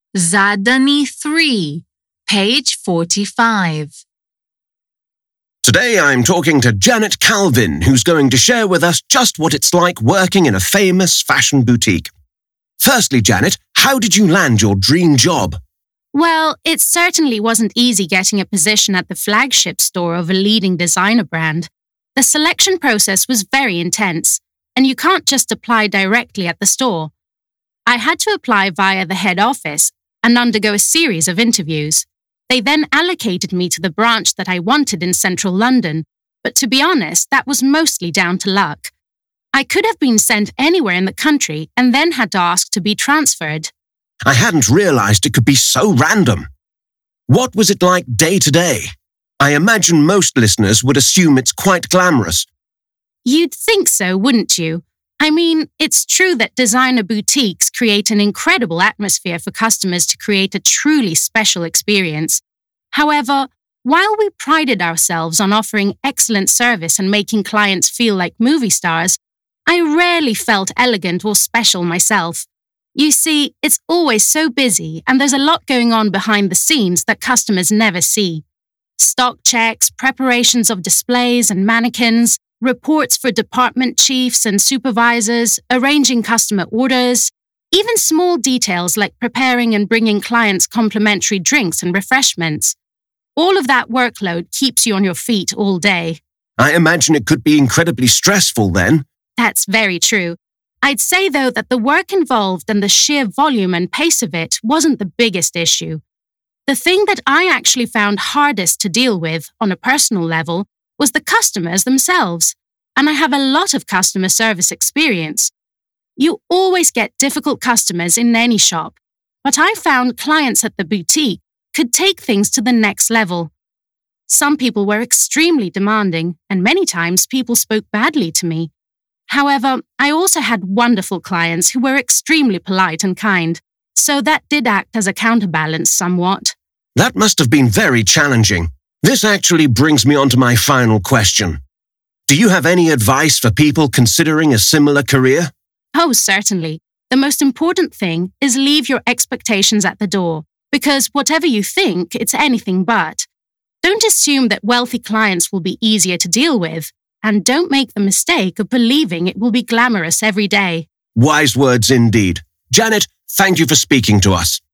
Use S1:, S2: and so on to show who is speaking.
S1: Zadanie 3, page 45.
S2: Today I'm talking to Janet Calvin, who's going to share with us just what it's like working in a famous fashion boutique. Firstly, Janet, how did you land your dream job?
S3: Well, it certainly wasn't easy getting a position at the flagship store of a leading designer brand. The selection process was very intense, and you can't just apply directly at the store. I had to apply via the head office and undergo a series of interviews. They then allocated me to the branch that I wanted in central London, but to be honest, that was mostly down to luck. I could have been sent anywhere in the country and then had to ask to be transferred.
S2: I hadn't realized it could be so random. What was it like day to day? I imagine most listeners would assume it's quite glamorous.
S3: You'd think so, wouldn't you? I mean, it's true that designer boutiques create an incredible atmosphere for customers to create a truly special experience. However, while we prided ourselves on offering excellent service and making clients feel like movie stars, I rarely felt elegant or special myself. You see, it's always so busy and there's a lot going on behind the scenes that customers never see. Stock checks, preparations of displays and mannequins, reports for department chiefs and supervisors, arranging customer orders, even small details like preparing and bringing clients complimentary drinks and refreshments. All of that workload keeps you on your feet all day.
S2: I imagine it could be incredibly stressful then.
S3: That's very true. I'd say, though, that the work involved and the sheer volume and pace of it wasn't the biggest issue. The thing that I actually found hardest to deal with on a personal level was the customers themselves, and I have a lot of customer service experience. You always get difficult customers in any shop, but I found clients at the boutique could take things to the next level. Some people were extremely demanding, and many times people spoke badly to me. However, I also had wonderful clients who were extremely polite and kind, so that did act as a counterbalance somewhat.
S2: That must have been very challenging. This actually brings me on to my final question. Do you have any advice for people considering a similar career?
S3: Oh, certainly. The most important thing is leave your expectations at the door, because whatever you think, it's anything but. Don't assume that wealthy clients will be easier to deal with, and don't make the mistake of believing it will be glamorous every day.
S2: Wise words indeed. Janet, thank you for speaking to us.